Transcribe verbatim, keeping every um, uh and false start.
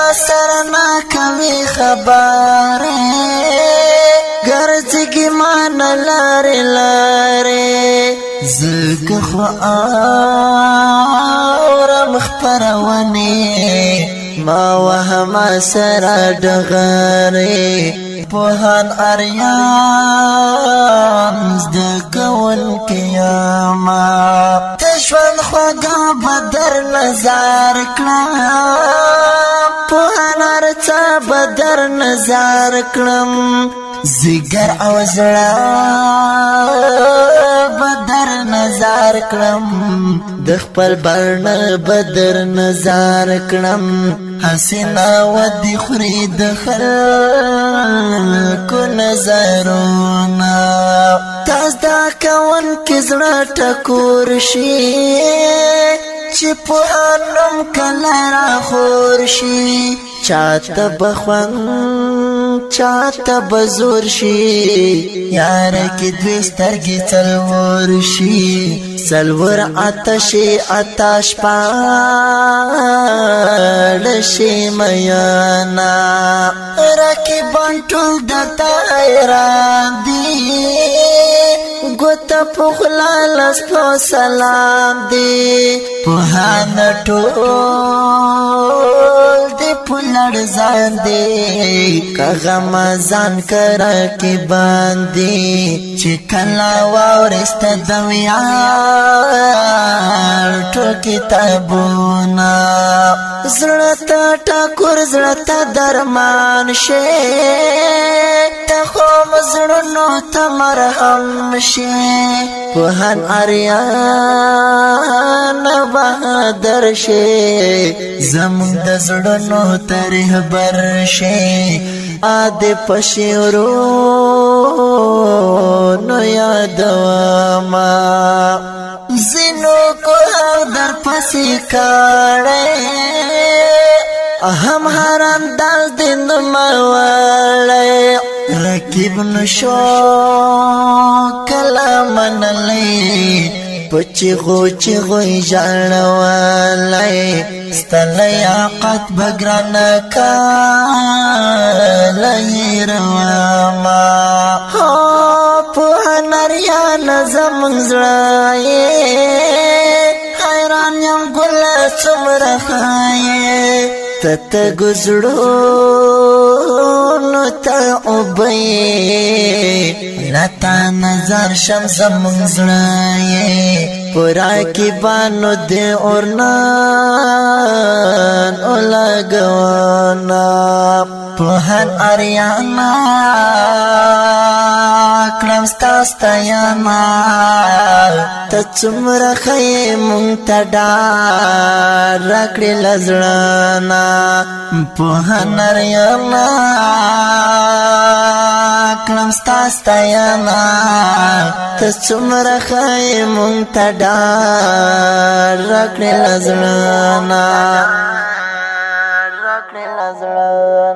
سرنا کوي خبره ګرځي مان لارې لارې زکه خو اورم خبرونه ما وهم سره ډغره پوهان اریان زده کول کیاما تشوان خوږه بدر نظر کړم پوهان ارڅه بدر نظر کړم زیګر او زړه بدر نظر کړم د خپل برن بدر نظر کړم حسینا ودی خوري د خلکو نظرونه تاس دا کون کې زړه ټکور شي چې په انم کله را خور شي چاته بخون چاته بزور شي یار کې دوی سترګې څلور شي سلور آتش آتش پاړ شي میانا رقیبان ټول درته حیران دي ګوته په خوله لاس په سلام دي پوهان ټول دي په لړزان دي که غمازان کرا کې باندې چې کله واورست د ویاړ ټول کتابونه زړه ته ټکور زړه ته درمان شي ته خو مزړونو ته مرهم شي پوهان اریان بهادر شي زمون د زړونو ته رهبر شي اد پشیرو نو یادوما زینو کو در پسی کاړې اهم حرام دال دین مواړې رکیب نشو کلام نلې پچی غو چی غوی جانوالی ستلی آقات بگران کالی رواما پوها نریان زمان زرائی حیران یم گل سمر خائی تتا گزرون تا عبی نتا نظر شمس منزرائی پورا کی بانو دے اورنان اولا گوانا پوہن اریانا کلم ستاستا یانا تچمر خی منتدار رکڑی لزرانا پوہن اریانا کلم ستاستا یانا تچمر خی منتدار رکڑی لزرانا رکڑی لزرانا